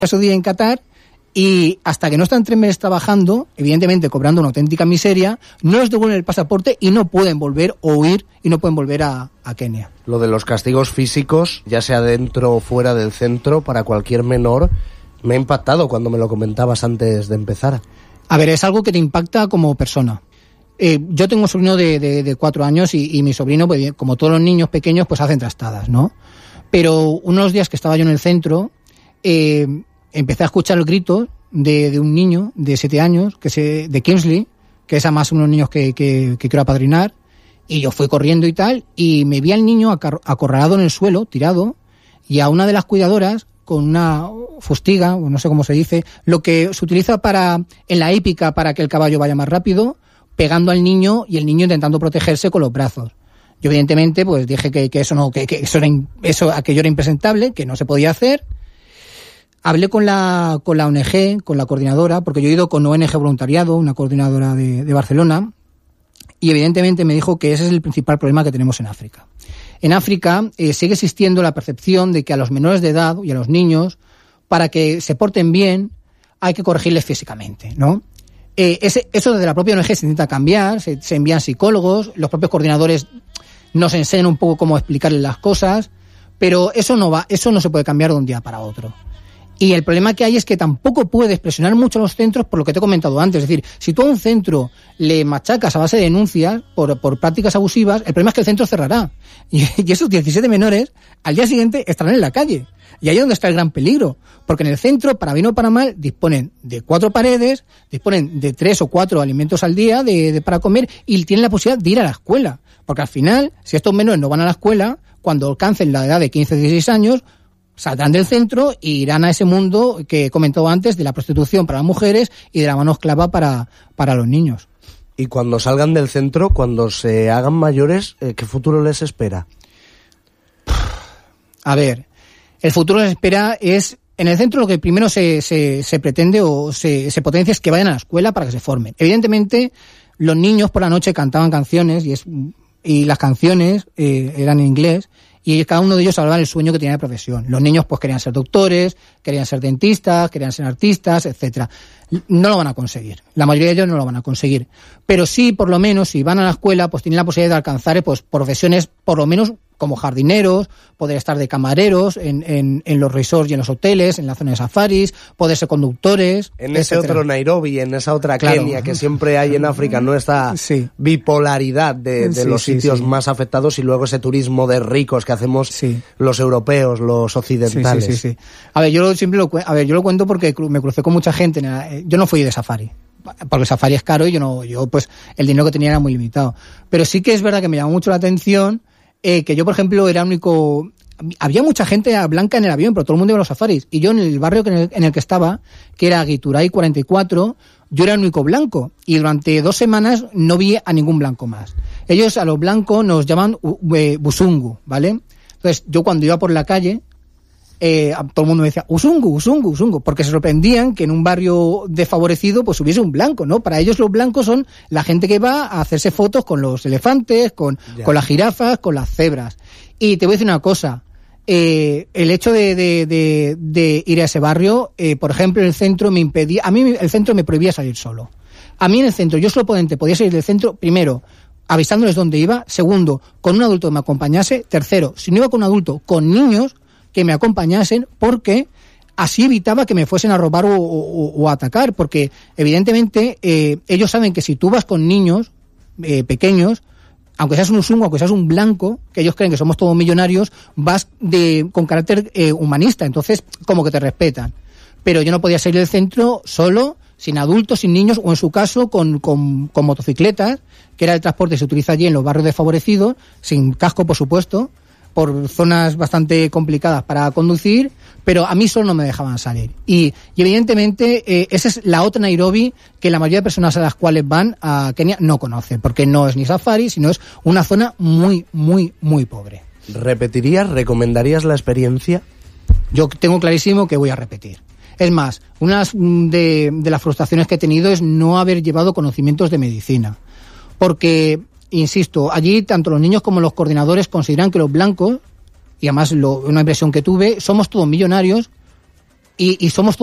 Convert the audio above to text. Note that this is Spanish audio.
su día en Qatar, y hasta que no están 3 meses trabajando, evidentemente cobrando una auténtica miseria, no les devuelven el pasaporte y no pueden volver o huir y no pueden volver a Kenia. Lo de los castigos físicos, ya sea dentro o fuera del centro, para cualquier menor, me ha impactado cuando me lo comentabas antes de empezar. A ver, es algo que te impacta como persona. Yo tengo un sobrino de 4 años y mi sobrino, pues, como todos los niños pequeños, pues hacen trastadas, ¿no? Pero unos días que estaba yo en el centro, empecé a escuchar el grito de un niño de 7 años, de Kingsley, que es además uno de los niños que quiero apadrinar, y yo fui corriendo y tal, y me vi al niño acorralado en el suelo, tirado, y a una de las cuidadoras, con una fustiga, o no sé cómo se dice, lo que se utiliza en la hípica para que el caballo vaya más rápido, pegando al niño y el niño intentando protegerse con los brazos. Yo evidentemente pues dije que aquello era impresentable, que no se podía hacer. Hablé con la ONG, con la coordinadora, porque yo he ido con ONG Voluntariado, una coordinadora de Barcelona, y evidentemente me dijo que ese es el principal problema que tenemos en África. En África sigue existiendo la percepción de que a los menores de edad y a los niños, para que se porten bien, hay que corregirles físicamente, ¿no? Eso desde la propia ONG se intenta cambiar, se envían psicólogos, los propios coordinadores nos enseñan un poco cómo explicarles las cosas, pero eso no se puede cambiar de un día para otro. Y el problema que hay es que tampoco puedes presionar mucho a los centros por lo que te he comentado antes. Es decir, si tú a un centro le machacas a base de denuncias por prácticas abusivas, el problema es que el centro cerrará. Y esos 17 menores al día siguiente estarán en la calle. Y ahí es donde está el gran peligro. Porque en el centro, para bien o para mal, disponen de 4 paredes, disponen de 3 o 4 alimentos al día para comer y tienen la posibilidad de ir a la escuela. Porque al final, si estos menores no van a la escuela, cuando alcancen la edad de 15 o 16 años, saldrán del centro e irán a ese mundo que he comentado antes de la prostitución para las mujeres y de la mano esclava para los niños. Y cuando salgan del centro, cuando se hagan mayores, ¿qué futuro les espera? A ver, el futuro les espera es... En el centro lo que primero se pretende o se potencia es que vayan a la escuela para que se formen. Evidentemente, los niños por la noche cantaban canciones y las canciones eran en inglés, y cada uno de ellos hablaba del sueño que tenía de profesión. Los niños pues querían ser doctores, querían ser dentistas, querían ser artistas, etcétera. No lo van a conseguir. La mayoría de ellos no lo van a conseguir. Pero sí, por lo menos, si van a la escuela, pues tienen la posibilidad de alcanzar pues profesiones, por lo menos, como jardineros, poder estar de camareros en los resorts y en los hoteles, en la zona de safaris, poder ser conductores, en ese etcétera. Otro Nairobi, en esa otra Kenia, claro, que siempre hay en África, ¿no? Esta bipolaridad de los sitios más afectados, y luego ese turismo de ricos que hacemos los europeos, los occidentales. Sí. A ver, yo lo cuento porque me crucé con mucha gente. Yo no fui de safari, porque el safari es caro y yo pues el dinero que tenía era muy limitado. Pero sí que es verdad que me llamó mucho la atención que yo, por ejemplo, era único... Había mucha gente blanca en el avión, pero todo el mundo iba a los safaris. Y yo en el barrio en el que estaba, que era Gituray 44, yo era el único blanco. Y durante 2 semanas no vi a ningún blanco más. Ellos a los blancos nos llaman busungu, ¿vale? Entonces, yo cuando iba por la calle, todo el mundo me decía usungu, porque se sorprendían que en un barrio desfavorecido pues hubiese un blanco, ¿no? Para ellos los blancos son la gente que va a hacerse fotos con los elefantes, con las jirafas, con las cebras. Y te voy a decir una cosa, el hecho de ir a ese barrio, por ejemplo, el centro el centro me prohibía salir solo. A mí en el centro, yo solo podía salir del centro, primero, avisándoles dónde iba; segundo, con un adulto que me acompañase; tercero, si no iba con un adulto, con niños que me acompañasen, porque así evitaba que me fuesen a robar o a atacar, porque evidentemente ellos saben que si tú vas con niños pequeños, aunque seas un usungu, aunque seas un blanco, que ellos creen que somos todos millonarios, vas con carácter humanista, entonces como que te respetan. Pero yo no podía salir del centro solo, sin adultos, sin niños, o en su caso con motocicletas, que era el transporte que se utiliza allí en los barrios desfavorecidos, sin casco por supuesto, por zonas bastante complicadas para conducir, pero a mí solo no me dejaban salir. Y evidentemente esa es la otra Nairobi que la mayoría de personas a las cuales van a Kenia no conocen, porque no es ni safari, sino es una zona muy, muy, muy pobre. ¿Repetirías, recomendarías la experiencia? Yo tengo clarísimo que voy a repetir. Es más, una de las frustraciones que he tenido es no haber llevado conocimientos de medicina, porque... Insisto, allí tanto los niños como los coordinadores consideran que los blancos, y además una impresión que tuve, somos todos millonarios y somos